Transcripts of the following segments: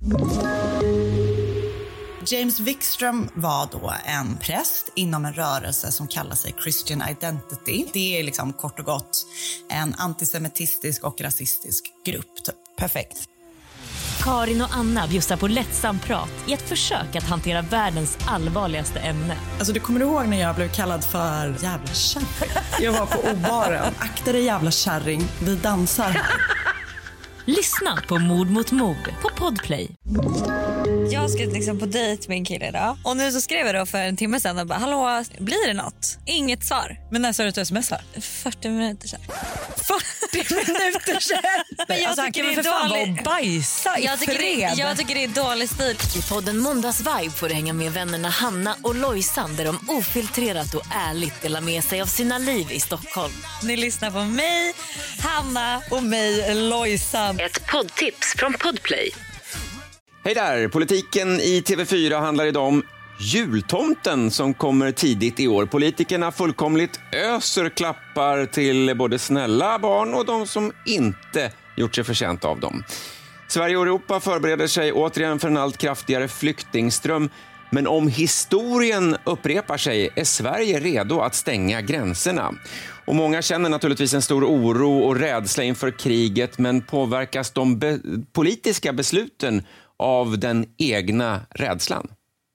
James Wikström var då en präst inom en rörelse som kallar sig Christian Identity. Det är liksom kort och gott en antisemitistisk och rasistisk grupp. Typ. Perfekt. Karin och Anna bjussar på lättsam prat i ett försök att hantera världens allvarligaste ämne. Alltså du kommer ihåg när jag blev kallad för jävla kärring? Jag var på obaren. Akta dig jävla kärring, vi dansar här. Lyssna på Mord mot mord på Podplay. Jag ska liksom på dejt med en kille idag. Och nu så skrev jag då för en timme sedan och bara, hallå, blir det något? Inget svar. Men när sa du att du smsar? 40 minuter sedan. 40 minuter sedan? Men jag alltså, tycker han kan väl för fan vara och bajsa i fred. Jag tycker det är dålig stil. I podden Måndagsvibe får du hänga med vännerna Hanna och Lojsan där de ofiltrerat och ärligt delar med sig av sina liv i Stockholm. Ni lyssnar på mig, Hanna och mig, Lojsan. Ett poddtips från Podplay. Hej där! Politiken i TV4 handlar idag om jultomten som kommer tidigt i år. Politikerna fullkomligt öser klappar till både snälla barn och de som inte gjort sig förtjänt av dem. Sverige och Europa förbereder sig återigen för en allt kraftigare flyktingström. Men om historien upprepar sig är Sverige redo att stänga gränserna. Och många känner naturligtvis en stor oro och rädsla inför kriget, men påverkas de politiska besluten av den egna rädslan?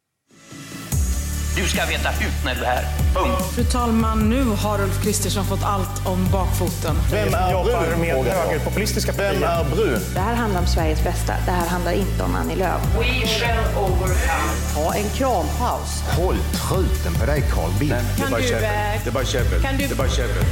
Du ska veta ut när du är här. Punkt. Fru talman, nu har Ulf Kristersson fått allt om bakfoten. Vem är brun? Med högerpopulistiska partier. Vem är brun? Det här handlar om Sveriges bästa. Det här handlar inte om Annie Lööf. We shall overcome. Ha en krampaus. Håll truten på dig, Carl Bildt. Det är bara käbbel.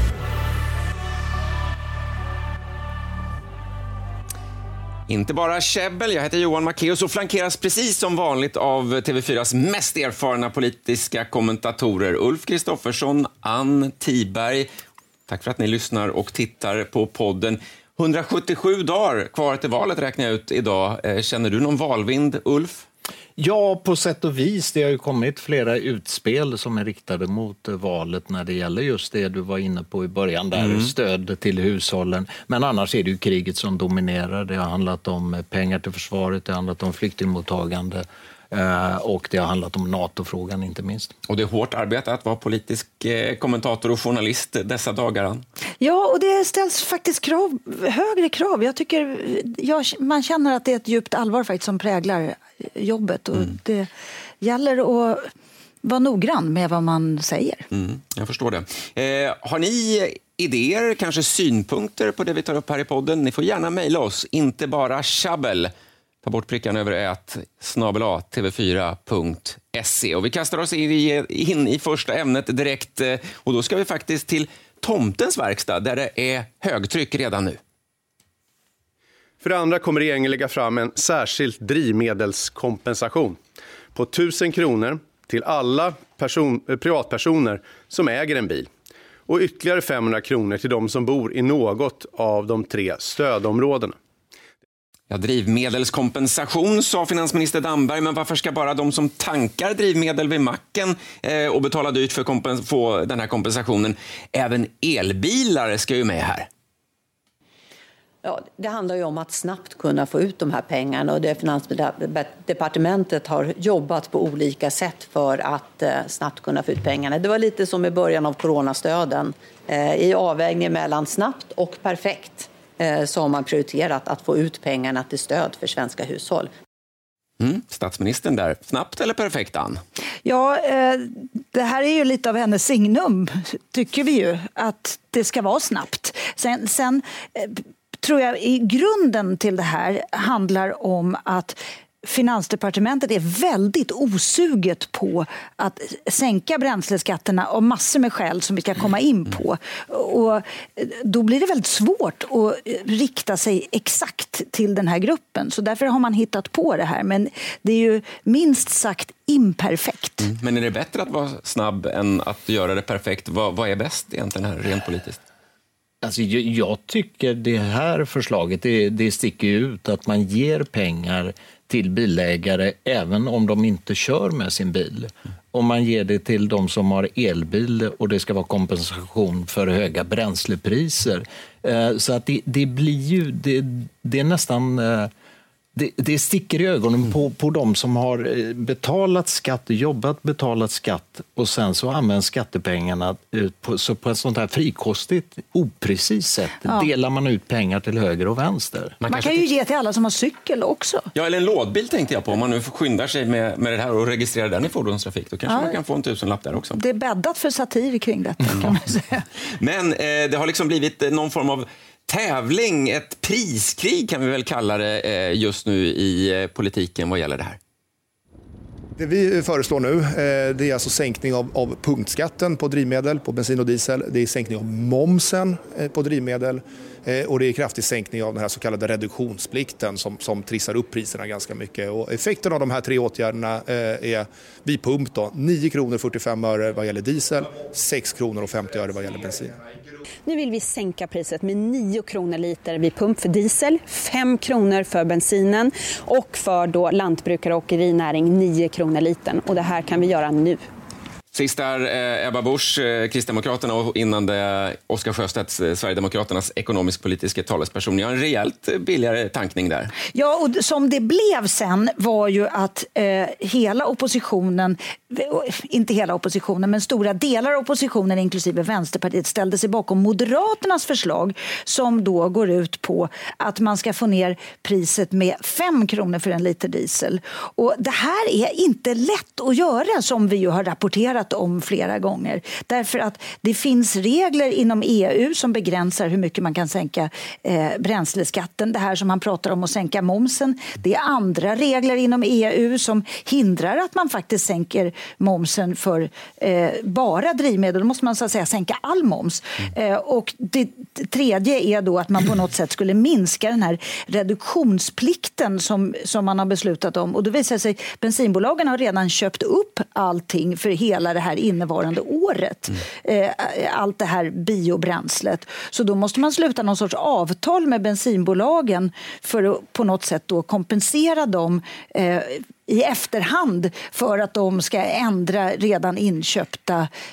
Inte bara käbbel, jag heter Johan Macéus och flankeras precis som vanligt av TV4s mest erfarna politiska kommentatorer Ulf Kristoffersson, Ann Tiberg. Tack för att ni lyssnar och tittar på podden. 177 dagar kvar till valet räknar jag ut idag. Känner du någon valvind, Ulf? Ja, på sätt och vis. Det har ju kommit flera utspel som är riktade mot valet när det gäller just det du var inne på i början där, stöd till hushållen. Men annars är det ju kriget som dominerar. Det har handlat om pengar till försvaret, det har handlat om flyktingmottagande och det har handlat om NATO-frågan inte minst. Och det är hårt arbete att vara politisk kommentator och journalist dessa dagar. Ja, och det ställs faktiskt högre krav. Jag tycker man känner att det är ett djupt allvar faktiskt som präglar jobbet och det gäller att vara noggrann med vad man säger. Jag förstår det. Har ni idéer, kanske synpunkter på det vi tar upp här i podden? Ni får gärna mejla oss, inte bara tjabbel. Ta bort prickan över tv4.se. Och vi kastar oss in i första ämnet direkt. Och då ska vi faktiskt till tomtens verkstad där det är högtryck redan nu. För det andra kommer regeringen lägga fram en särskild drivmedelskompensation på 1000 kronor till alla privatpersoner som äger en bil. Och ytterligare 500 kronor till de som bor i något av de 3 stödområdena. Ja, drivmedelskompensation sa finansminister Damberg, men varför ska bara de som tankar drivmedel vid macken och betalar dyrt för att få den här kompensationen? Även elbilar ska ju med här. Ja, det handlar ju om att snabbt kunna få ut de här pengarna och det Finansdepartementet har jobbat på olika sätt för att snabbt kunna få ut pengarna. Det var lite som i början av coronastöden. I avvägningen mellan snabbt och perfekt så har man prioriterat att få ut pengarna till stöd för svenska hushåll. Statsministern där. Snabbt eller perfekt, Ann? Ja, det här är ju lite av hennes signum, tycker vi ju, att det ska vara snabbt. Sen tror jag i grunden till det här handlar om att Finansdepartementet är väldigt osuget på att sänka bränsleskatterna av massor med skäl som vi ska komma in på. Och då blir det väldigt svårt att rikta sig exakt till den här gruppen. Så därför har man hittat på det här. Men det är ju minst sagt imperfekt. Men är det bättre att vara snabb än att göra det perfekt? Vad är bäst egentligen här rent politiskt? Alltså, jag tycker det här förslaget det sticker ut att man ger pengar till bilägare även om de inte kör med sin bil. Om man ger det till de som har elbil och det ska vara kompensation för höga bränslepriser. Så att det blir ju det är nästan det sticker i ögonen på de som har betalat skatt och sen så används skattepengarna på ett sånt här frikostigt, oprecist sätt. Delar man ut pengar till höger och vänster. Man kan ju ge till alla som har cykel också. Ja, eller en lådbil tänkte jag på. Om man nu skyndar sig med det här och registrerar den i fordonstrafik, då kanske man kan få en 1000-lapp där också. Det är bäddat för satir kring detta, kan man säga. Men det har liksom blivit någon form av tävling, ett priskrig kan vi väl kalla det just nu i politiken vad gäller det här. Det vi föreslår nu det är alltså sänkning av punktskatten på drivmedel, på bensin och diesel. Det är sänkning av momsen på drivmedel och det är kraftig sänkning av den här så kallade reduktionsplikten som trissar upp priserna ganska mycket. Och effekten av de här 3 åtgärderna är vid pump då, 9 kronor 45 öre vad gäller diesel, 6 kronor och 50 öre vad gäller bensin. Nu vill vi sänka priset med 9 kronor liter vid pump för diesel, 5 kronor för bensinen och för då lantbrukare och åkerinäring 9 kronor litern. Och det här kan vi göra nu. Sist där Ebba Busch, Kristdemokraterna, och innan det Oskar Sjöstedt, Sverigedemokraternas ekonomisk-politiska talesperson. Jag har en rejält billigare tankning där. Ja, och som det blev sen var ju att hela oppositionen, inte hela oppositionen, men stora delar av oppositionen inklusive Vänsterpartiet ställde sig bakom Moderaternas förslag som då går ut på att man ska få ner priset med 5 kronor för en liter diesel. Och det här är inte lätt att göra, som vi ju har rapporterat om flera gånger. Därför att det finns regler inom EU som begränsar hur mycket man kan sänka bränsleskatten. Det här som man pratar om att sänka momsen. Det är andra regler inom EU som hindrar att man faktiskt sänker momsen för bara drivmedel. Då måste man så att säga sänka all moms. Och det tredje är då att man på något sätt skulle minska den här reduktionsplikten som man har beslutat om. Och då visar det sig att bensinbolagen har redan köpt upp allting för hela det här innevarande året. Allt det här biobränslet. Så då måste man sluta någon sorts avtal med bensinbolagen för att på något sätt då kompensera dem i efterhand för att de ska ändra redan inköpt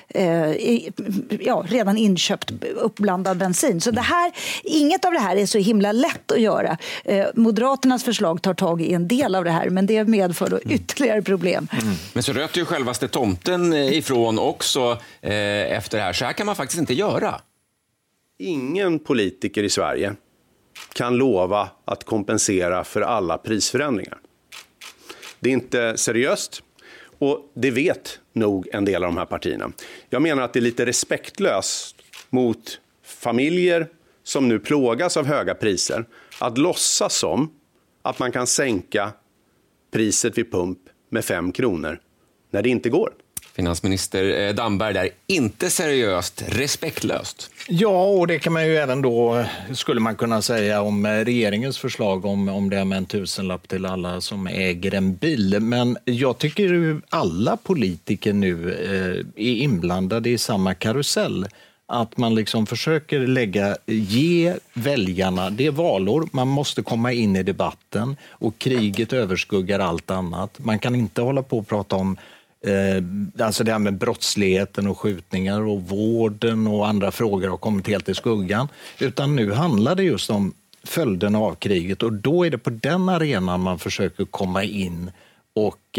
uppblandad bensin. Så det här, inget av det här är så himla lätt att göra. Moderaternas förslag tar tag i en del av det här, men det medför då ytterligare problem. Men så röt ju självaste tomten ifrån också efter det här. Så här kan man faktiskt inte göra. Ingen politiker i Sverige kan lova att kompensera för alla prisförändringar. Det är inte seriöst och det vet nog en del av de här partierna. Jag menar att det är lite respektlöst mot familjer som nu plågas av höga priser att låtsas som att man kan sänka priset vid pump med 5 kronor när det inte går. Finansminister Damberg där, inte seriöst, respektlöst. Ja, och det kan man ju även då, skulle man kunna säga om regeringens förslag om det med en 1000-lapp till alla som äger en bil. Men jag tycker ju alla politiker nu är inblandade i samma karusell. Att man liksom försöker ge väljarna, det är valår, man måste komma in i debatten och kriget överskuggar allt annat. Man kan inte hålla på och prata om alltså det här med brottsligheten och skjutningar och vården och andra frågor har kommit helt i skuggan. Utan nu handlar det just om följderna av kriget och då är det på den arenan man försöker komma in och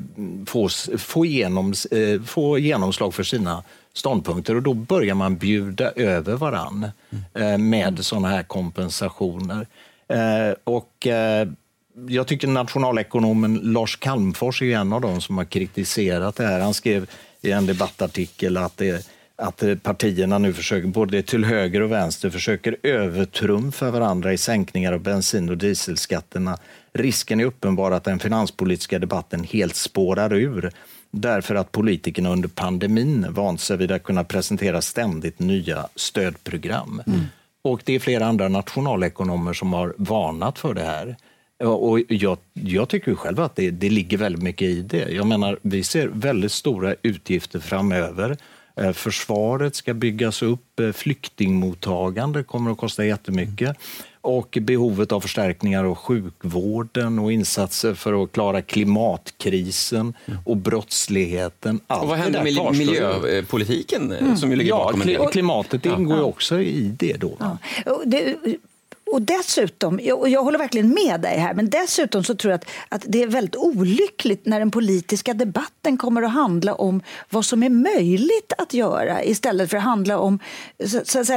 få genomslag för sina ståndpunkter och då börjar man bjuda över varann med sådana här kompensationer. Jag tycker nationalekonomen Lars Calmfors är en av dem som har kritiserat det här. Han skrev i en debattartikel att partierna nu försöker, både till höger och vänster, försöker övertrumfa varandra i sänkningar av bensin- och dieselskatterna. Risken är uppenbar att den finanspolitiska debatten helt spårar ur därför att politikerna under pandemin vant sig vid att kunna presentera ständigt nya stödprogram. Och det är flera andra nationalekonomer som har varnat för det här. Och jag tycker själv att det ligger väldigt mycket i det. Jag menar, vi ser väldigt stora utgifter framöver. Försvaret ska byggas upp, flyktingmottagande kommer att kosta jättemycket. Och behovet av förstärkningar av sjukvården och insatser för att klara klimatkrisen och brottsligheten. Och vad händer med miljöpolitiken som ju ligger bakom en del? Klimatet ingår ju också i det då. Ja. Och dessutom, och jag håller verkligen med dig här, men dessutom så tror jag att det är väldigt olyckligt när den politiska debatten kommer att handla om vad som är möjligt att göra istället för att handla om så att säga,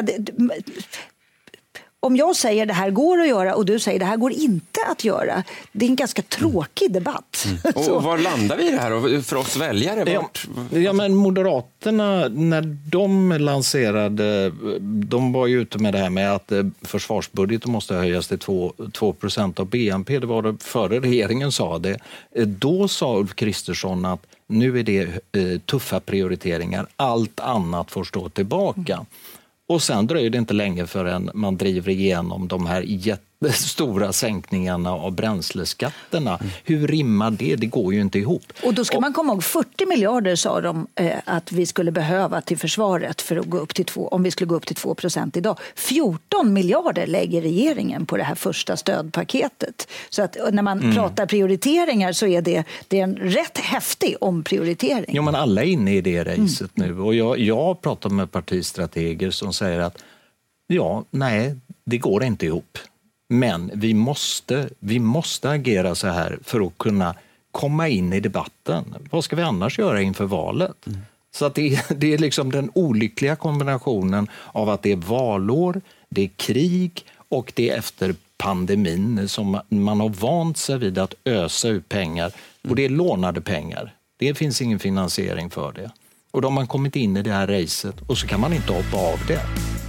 om jag säger det här går att göra och du säger det här går inte att göra. Det är en ganska tråkig debatt. Och var landar vi i det här för oss väljare? Ja, men Moderaterna, när de lanserade, de var ju ute med det här med att försvarsbudgeten måste höjas till 2% av BNP. Det var det före regeringen sa det. Då sa Ulf Kristersson att nu är det tuffa prioriteringar. Allt annat får stå tillbaka. Och sen dröjer det inte länge förrän man driver igenom de här jättestora sänkningarna av bränsleskatterna. Hur rimmar det? Det går ju inte ihop. Och då ska man komma ihåg, 40 miljarder sa de att vi skulle behöva till försvaret för att gå upp till om vi skulle gå upp till 2% idag. 14 miljarder lägger regeringen på det här första stödpaketet. Så att när man pratar prioriteringar så är det en rätt häftig omprioritering. Jo, men alla är inne i det racet nu. Och jag pratar med partistrateger som säger att det går inte ihop. Men vi måste agera så här för att kunna komma in i debatten. Vad ska vi annars göra inför valet? Så att det är liksom den olyckliga kombinationen av att det är valår, det är krig och det är efter pandemin som man har vant sig vid att ösa ut pengar. Och det är lånade pengar. Det finns ingen finansiering för det. Och då har man kommit in i det här racet och så kan man inte hoppa av det.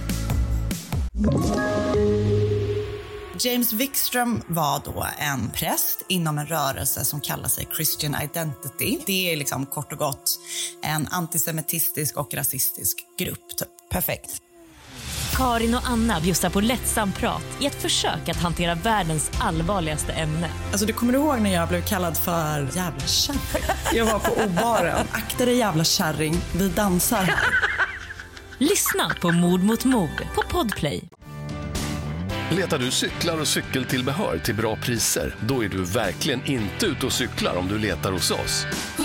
James Wikström var då en präst inom en rörelse som kallar sig Christian Identity. Det är liksom kort och gott en antisemitistisk och rasistisk grupp. Perfekt. Karin och Anna bjussar på lättsam prat i ett försök att hantera världens allvarligaste ämne. Alltså du kommer ihåg när jag blev kallad för jävla kärring? Jag var på O-baren. Akta dig jävla kärring, vi dansar här. Lyssna på Mord mot mord på Podplay. Letar du cyklar och cykeltillbehör till bra priser? Då är du verkligen inte ute och cyklar om du letar hos oss.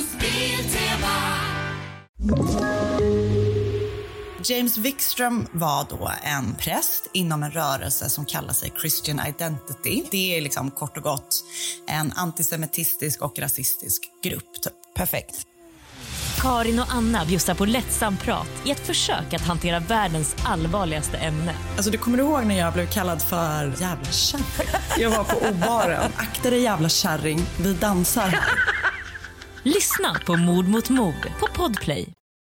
James Wikström var då en präst inom en rörelse som kallar sig Christian Identity. Det är liksom kort och gott en antisemitistisk och rasistisk grupp. Perfekt. Karin och Anna bjussar på lättsam prat i ett försök att hantera världens allvarligaste ämne. Alltså du kommer ihåg när jag blev kallad för jävla kärring? Jag var på O-baren. Akta dig jävla kärring, vi dansar här. Lyssna på Mord mot mord på Podplay.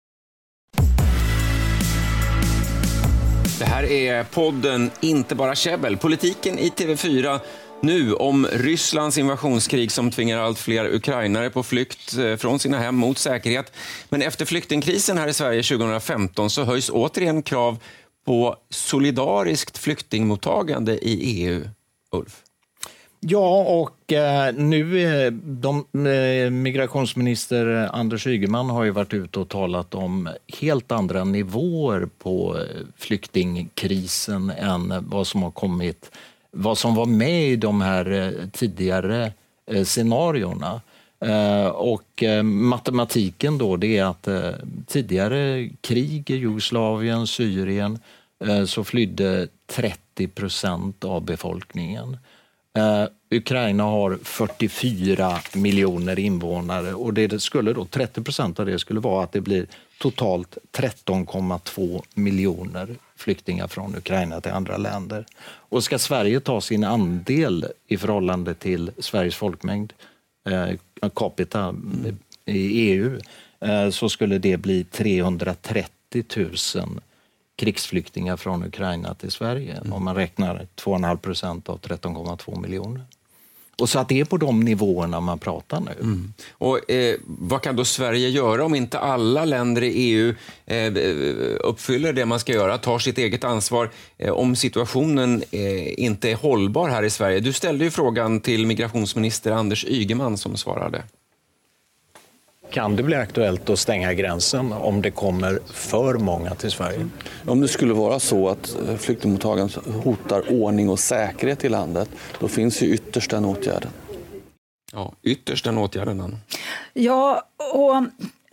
Det här är podden Inte bara käbbel. Politiken i TV4 nu om Rysslands invasionskrig som tvingar allt fler ukrainare på flykt från sina hem mot säkerhet. Men efter flyktingkrisen här i Sverige 2015 så höjs återigen krav på solidariskt flyktingmottagande i EU. Ulf? Ja, och nu migrationsminister Anders Ygeman har ju varit ute och talat om helt andra nivåer på flyktingkrisen än vad som var med i de här tidigare scenarierna. Och matematiken då, det är att tidigare krig i Jugoslavien, Syrien, så flydde 30% av befolkningen. Ukraina har 44 miljoner invånare och det skulle då 30% av det skulle vara att det blir totalt 13,2 miljoner flyktingar från Ukraina till andra länder. Och ska Sverige ta sin andel i förhållande till Sveriges folkmängd capita i EU så skulle det bli 330 000 krigsflyktingar från Ukraina till Sverige om man räknar 2,5% av 13,2 miljoner. Och så att det är på de nivåerna man pratar nu. Och vad kan då Sverige göra om inte alla länder i EU uppfyller det man ska göra, tar sitt eget ansvar om situationen inte är hållbar här i Sverige? Du ställde ju frågan till migrationsminister Anders Ygeman som svarade. Kan det bli aktuellt att stänga gränsen om det kommer för många till Sverige? Om det skulle vara så att flyktingmottagandet hotar ordning och säkerhet i landet, då finns ju ytterst den åtgärden. Ja, ytterst den åtgärden. Ja, och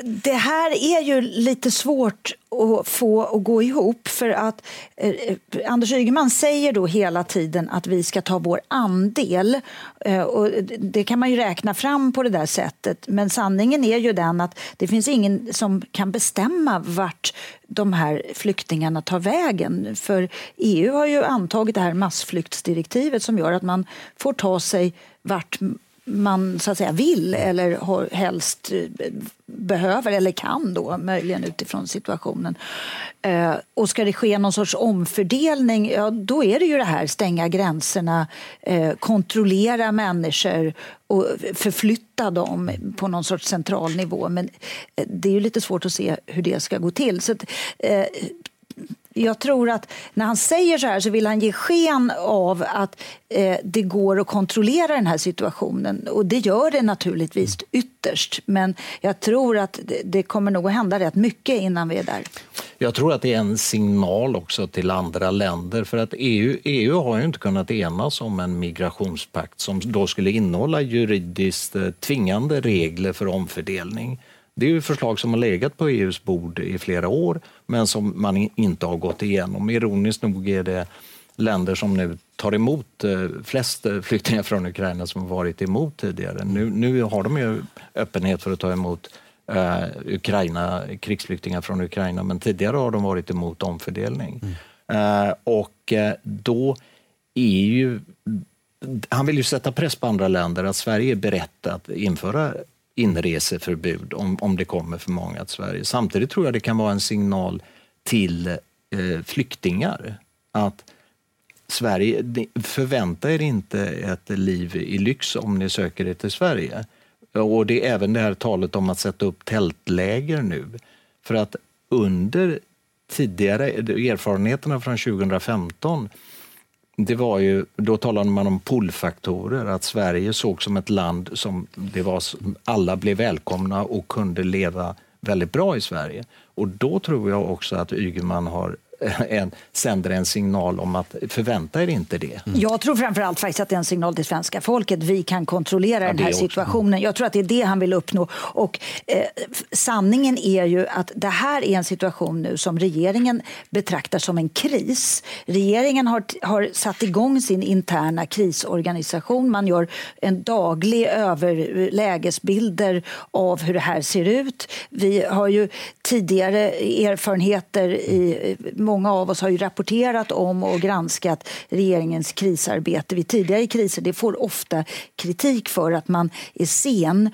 Det här är ju lite svårt att få att gå ihop, för att Anders Ygeman säger då hela tiden att vi ska ta vår andel, och det kan man ju räkna fram på det där sättet, men sanningen är ju den att det finns ingen som kan bestämma vart de här flyktingarna tar vägen, för EU har ju antagit det här massflyktsdirektivet som gör att man får ta sig vart man så att säga vill eller helst behöver eller kan då, möjligen utifrån situationen. Och ska det ske någon sorts omfördelning, ja, då är det ju det här, stänga gränserna, kontrollera människor och förflytta dem på någon sorts central nivå. Men det är ju lite svårt att se hur det ska gå till. Så att, jag tror att när han säger så här så vill han ge sken av att det går att kontrollera den här situationen. Och det gör det naturligtvis ytterst. Men jag tror att det kommer nog att hända rätt mycket innan vi är där. Jag tror att det är en signal också till andra länder. För att EU har ju inte kunnat enas om en migrationspakt som då skulle innehålla juridiskt tvingande regler för omfördelning. Det är ju förslag som har legat på EUs bord i flera år, men som man inte har gått igenom. Ironiskt nog är det länder som nu tar emot flest flyktingar från Ukraina som har varit emot tidigare. Nu har de ju öppenhet för att ta emot krigsflyktingar från Ukraina, men tidigare har de varit emot omfördelning. Och då är ju... Han vill ju sätta press på andra länder att Sverige är berett att införa inreseförbud om det kommer för många till Sverige. Samtidigt tror jag det kan vara en signal till flyktingar att Sverige, förvänta er inte ett liv i lyx om ni söker er till Sverige. Och det är även det här talet om att sätta upp tältläger nu. För att under tidigare erfarenheterna från 2015, det var ju, då talade man om pullfaktorer, att Sverige såg som ett land som det var, alla blev välkomna och kunde leva väldigt bra i Sverige. Och då tror jag också att Ygeman sänder en signal om att förvänta er inte det. Jag tror framförallt faktiskt att det är en signal till svenska folket. Vi kan kontrollera den här situationen. Jag tror att det är det han vill uppnå. Och sanningen är ju att det här är en situation nu som regeringen betraktar som en kris. Regeringen har satt igång sin interna krisorganisation. Man gör en daglig lägesbilder av hur det här ser ut. Vi har ju tidigare erfarenheter många av oss har ju rapporterat om och granskat regeringens krisarbete vid tidigare kriser. Det får ofta kritik för att man är sen.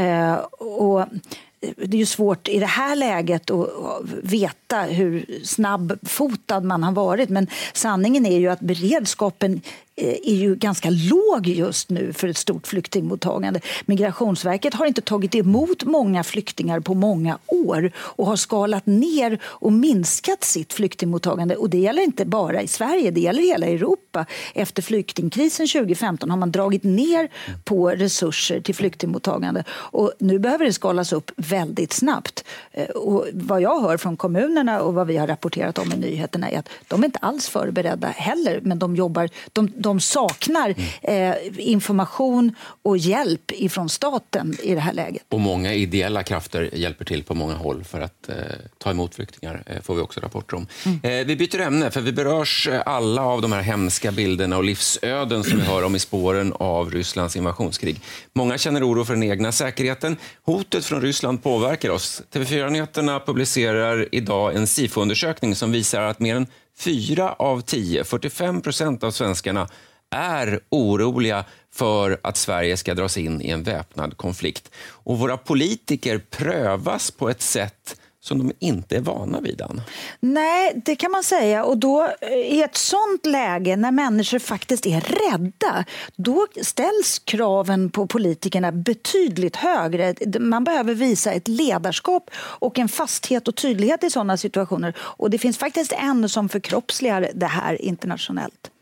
Och det är ju svårt i det här läget att veta hur snabbfotad man har varit. Men sanningen är ju att beredskapen är ju ganska låg just nu för ett stort flyktingmottagande. Migrationsverket har inte tagit emot många flyktingar på många år och har skalat ner och minskat sitt flyktingmottagande. Och det gäller inte bara i Sverige, det gäller hela Europa. Efter flyktingkrisen 2015 har man dragit ner på resurser till flyktingmottagande. Och nu behöver det skalas upp väldigt snabbt. Och vad jag hör från kommunerna och vad vi har rapporterat om i nyheterna är att de är inte alls förberedda heller, men de jobbar... De saknar information och hjälp ifrån staten i det här läget. Och många ideella krafter hjälper till på många håll för att ta emot flyktingar, får vi också rapporter om. Vi byter ämne, för vi berörs alla av de här hemska bilderna och livsöden som vi hör om i spåren av Rysslands invasionskrig. Många känner oro för den egna säkerheten. Hotet från Ryssland påverkar oss. TV4-nyheterna publicerar idag en SIFO-undersökning som visar att mer än 4 av 10, 45% av svenskarna är oroliga för att Sverige ska dras in i en väpnad konflikt. Och våra politiker prövas på ett sätt som de inte är vana vid. Nej, det kan man säga. Och då i ett sånt läge när människor faktiskt är rädda, då ställs kraven på politikerna betydligt högre. Man behöver visa ett ledarskap och en fasthet och tydlighet i sådana situationer. Och det finns faktiskt en som förkroppsligar det här internationellt.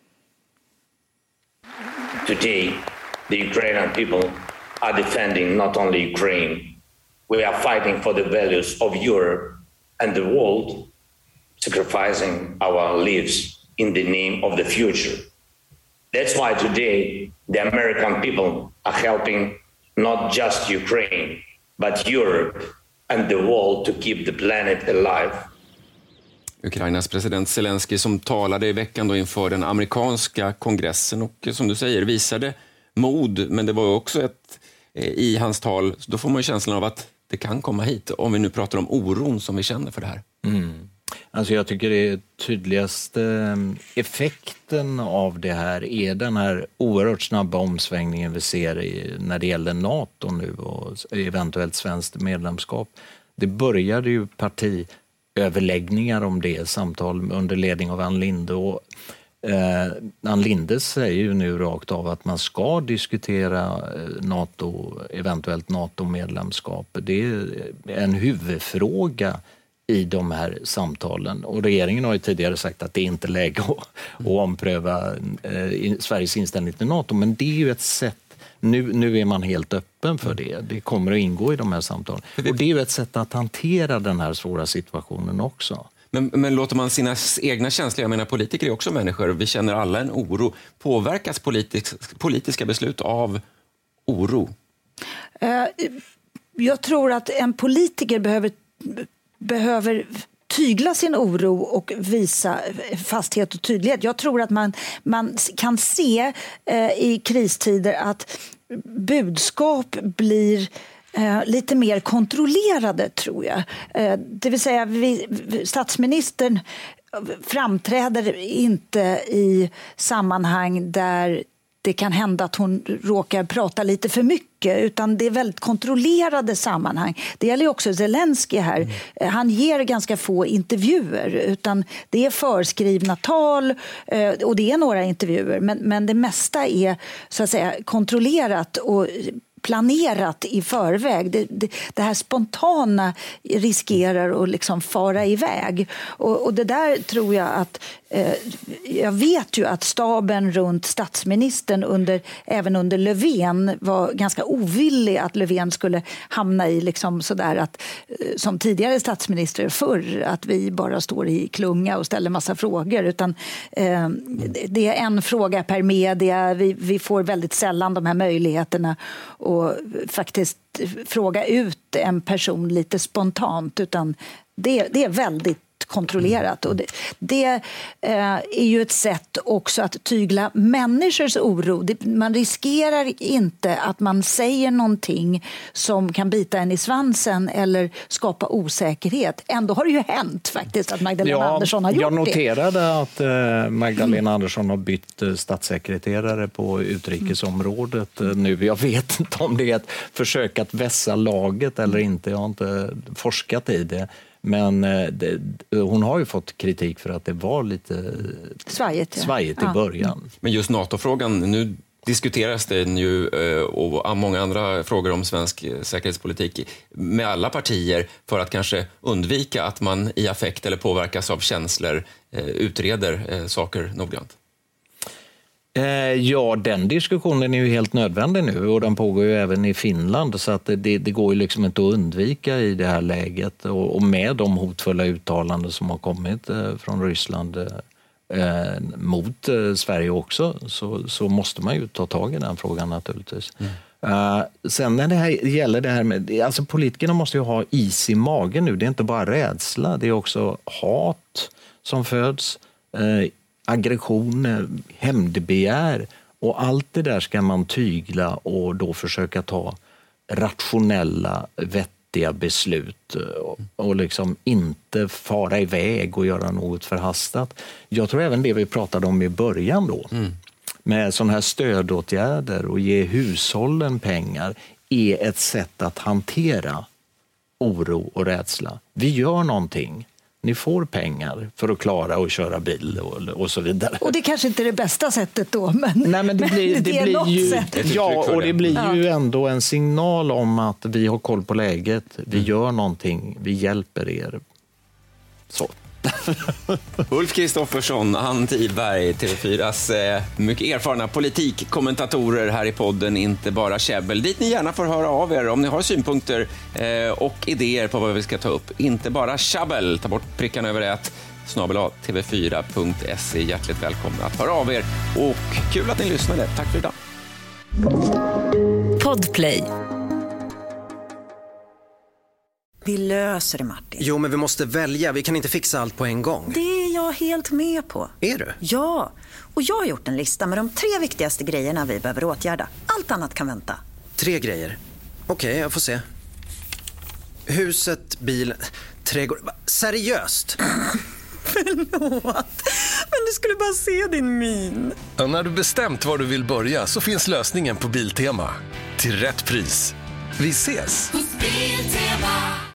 Today, the Ukrainian people are defending not only Ukraine. We are fighting for the values of Europe and the world, sacrificing our lives in the name of the future. That's why today the American people are helping not just Ukraine, but Europe and the world to keep the planet alive. Ukrainas president Zelensky som talade i veckan då inför den amerikanska kongressen och som du säger visade mod, men det var också i hans tal, då får man ju känslan av att det kan komma hit, om vi nu pratar om oron som vi känner för det här. Alltså jag tycker det tydligaste effekten av det här är den här oerhört snabba omsvängningen vi ser när det gäller NATO nu och eventuellt svenskt medlemskap. Det började ju partiöverläggningar om det, samtal under ledning av Ann Linde, och Ann Linde säger ju nu rakt av att man ska diskutera eventuellt NATO-medlemskap. Det är en huvudfråga i de här samtalen, och regeringen har ju tidigare sagt att det inte är läge att ompröva Sveriges inställning till NATO, men det är ju ett sätt, nu är man helt öppen för det kommer att ingå i de här samtalen, och det är ju ett sätt att hantera den här svåra situationen också. Men låter man sina egna känslor, jag menar politiker är också människor, vi känner alla en oro, påverkas politiska beslut av oro? Jag tror att en politiker behöver tygla sin oro och visa fasthet och tydlighet. Jag tror att man kan se i kristider att budskap blir lite mer kontrollerade, tror jag. Det vill säga, statsministern framträder inte i sammanhang där det kan hända att hon råkar prata lite för mycket, utan det är väldigt kontrollerade sammanhang. Det gäller ju också Zelensky här. Han ger ganska få intervjuer, utan det är förskrivna tal och det är några intervjuer, men det mesta är så att säga kontrollerat och planerat i förväg. Det här spontana riskerar att liksom fara iväg. Och det där tror jag att jag vet ju att staben runt statsministern även under Löfven var ganska ovillig att Löfven skulle hamna i liksom sådär att som tidigare statsminister förr, att vi bara står i klunga och ställer massa frågor, utan det är en fråga per media. Vi får väldigt sällan de här möjligheterna och faktiskt fråga ut en person lite spontant, utan det är väldigt kontrollerat, och det är ju ett sätt också att tygla människors oro. Man riskerar inte att man säger någonting som kan bita en i svansen eller skapa osäkerhet. Ändå har det ju hänt faktiskt att Magdalena Andersson har gjort det. Jag noterade att Magdalena Andersson har bytt statssekreterare på utrikesområdet nu. Jag vet inte om det är ett försök att vässa laget eller inte. Jag har inte forskat i det. Men hon har ju fått kritik för att det var lite svajigt i början. Men just NATO-frågan, nu diskuteras det ju och många andra frågor om svensk säkerhetspolitik med alla partier för att kanske undvika att man i affekt eller påverkas av känslor utreder saker noggrant. Ja, den diskussionen är ju helt nödvändig nu, och den pågår ju även i Finland, så att det går ju liksom inte att undvika i det här läget, och med de hotfulla uttalanden som har kommit från Ryssland mot Sverige också, så måste man ju ta tag i den frågan naturligtvis. Sen när det gäller det här med, alltså politikerna måste ju ha is i magen nu, det är inte bara rädsla, det är också hat som föds, aggression, hämndbegär, och allt det där ska man tygla och då försöka ta rationella, vettiga beslut och liksom inte fara iväg och göra något förhastat. Jag tror även det vi pratade om i början då, med sådana här stödåtgärder och ge hushållen pengar, är ett sätt att hantera oro och rädsla. Vi gör någonting. Ni får pengar för att klara och köra bil och så vidare. Och det kanske inte är det bästa sättet då, men, nej, men det blir ju, ja, och det blir ju ändå en signal om att vi har koll på läget, vi gör någonting, vi hjälper er. Så. Ulf Kristoffersson, Ann Tidberg, TV4s mycket erfarna politikkommentatorer här i podden Inte bara käbbel, dit ni gärna får höra av er om ni har synpunkter och idéer på vad vi ska ta upp. Inte bara käbbel, ta bort prickarna över ät, @tv4.se. Hjärtligt välkomna att höra av er, och kul att ni lyssnade. Tack för idag. Vi löser det, Martin. Jo, men vi måste välja. Vi kan inte fixa allt på en gång. Det är jag helt med på. Är du? Ja, och jag har gjort en lista med de 3 viktigaste grejerna vi behöver åtgärda. Allt annat kan vänta. 3 grejer. Okej, jag får se. Huset, bilen, trädgård. Seriöst? Förlåt, men du skulle bara se din min. Och när du bestämt var du vill börja så finns lösningen på Biltema. Till rätt pris. Vi ses!